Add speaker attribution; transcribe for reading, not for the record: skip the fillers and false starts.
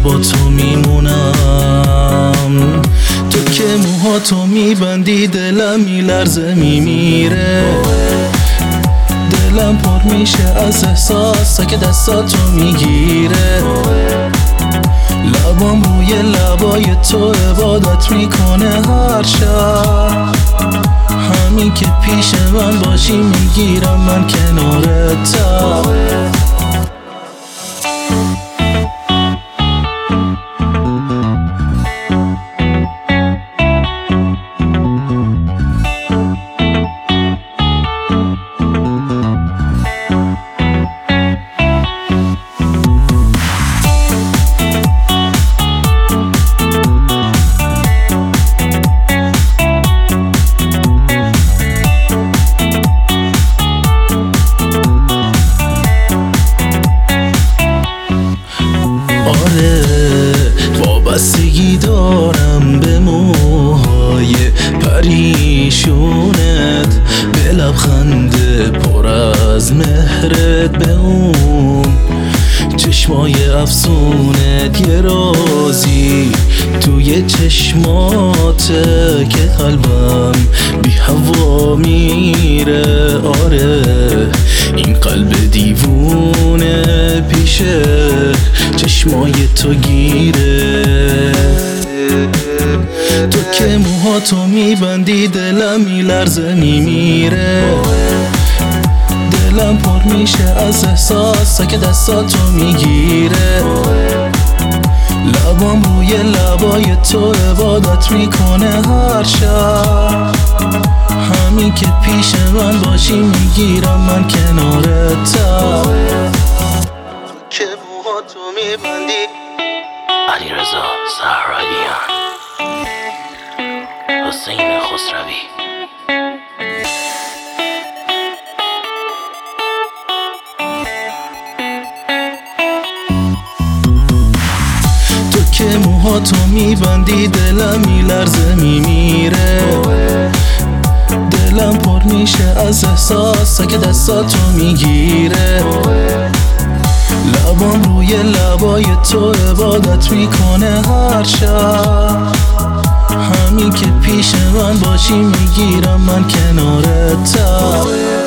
Speaker 1: با تو میمونم. تو که موهاتو میبندی دلم میلرزه میمیره. دلم پر میشه از احساس که دستاتو میگیره. لبام روی لبای تو عبادت میکنه هر شب. همین که پیش من باشی میگیرم من کنارتم. وابستگی دارم به موهای پریشونت، به لبخند پر از مهرت، به اون چشمای افسونت. یه رازی توی چشماته که قلبم بی هوا میره. آره این قلب دیوونه پیش چشمای تو گیره. تو که موهاتو میبندی دلم میلرزه میمیره. دلم پر میشه از احساس که دستاتو میگیره. لبام روی لبای تو عبادت میکنه هر شب. همین که پیش من باشی میگیرم من کنارتم. که موهاتو میبندی.
Speaker 2: علیرضا زهراییان، حسین خسروی.
Speaker 1: تو که موهاتو میبندی دلم میلرزه میمیره. دلم پر میشه از احساس که دستاتو میگیره. لبام روی لبای تو عبادت میکنه هر شب. همین که پیش من باشی میگیرم من کنارتم.